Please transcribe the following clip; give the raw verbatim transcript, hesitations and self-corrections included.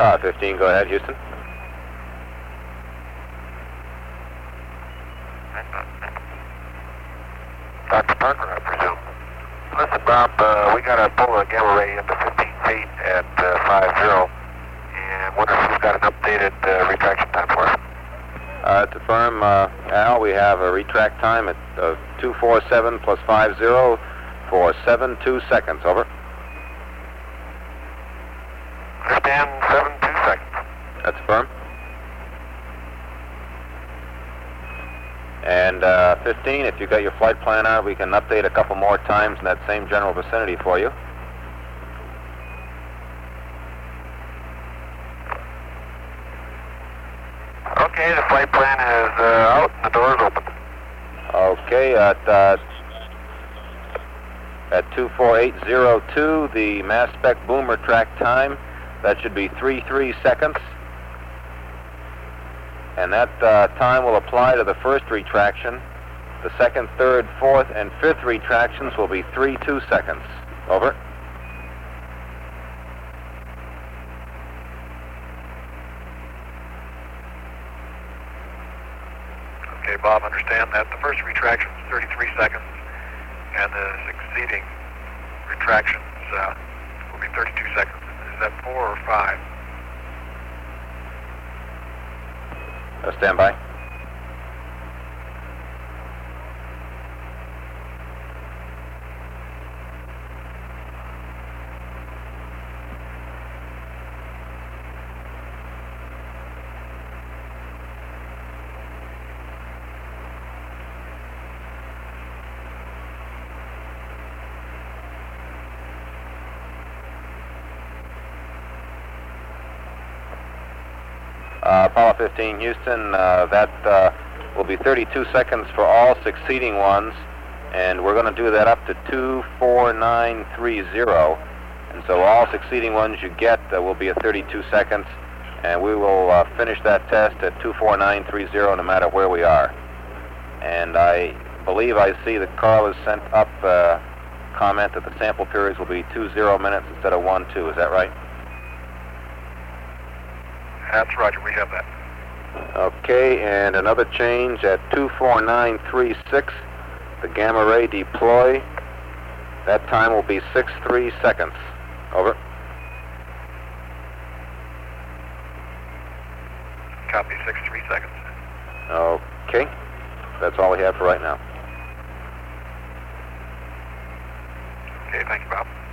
Uh, fifteen, go ahead, Houston. Doctor Parker, I presume. Listen, Bob, uh, we got to pull a gamma ray into fifteen feet at uh, five zero, and wonder if we've got an updated uh, retraction time for us. Uh, to firm, uh, Al, we have a retract time at uh, two four seven plus five zero for seven two seconds. Over. Understand, seven two seconds. That's firm. And uh, fifteen, if you got your flight plan out, we can update a couple more times in that same general vicinity for you. Okay, the flight plan is uh, out and the door is open. Okay, at uh, at two four eight zero two, the mass spec boomer track time, that should be three three seconds. And that uh, time will apply to the first retraction. The second, third, fourth, and fifth retractions will be three two seconds. Over. Okay, Bob, understand that the first retraction is thirty-three seconds, and the succeeding retractions uh, will be thirty-two seconds. Is that four or five? Uh, stand by. Uh, Apollo fifteen, Houston, uh, that uh, will be thirty-two seconds for all succeeding ones, and we're going to do that up to two four nine three zero. And so all succeeding ones you get uh, will be at thirty-two seconds, and we will uh, finish that test at two four nine three zero no matter where we are. And I believe I see that Carl has sent up a comment that the sample periods will be two zero minutes instead of one two. Is that right? That's Roger, we have that. Okay, and another change at two four nine three six, the gamma ray deploy. That time will be six three seconds. Over. Copy, six three seconds. Okay, that's all we have for right now. Okay, thank you, Bob.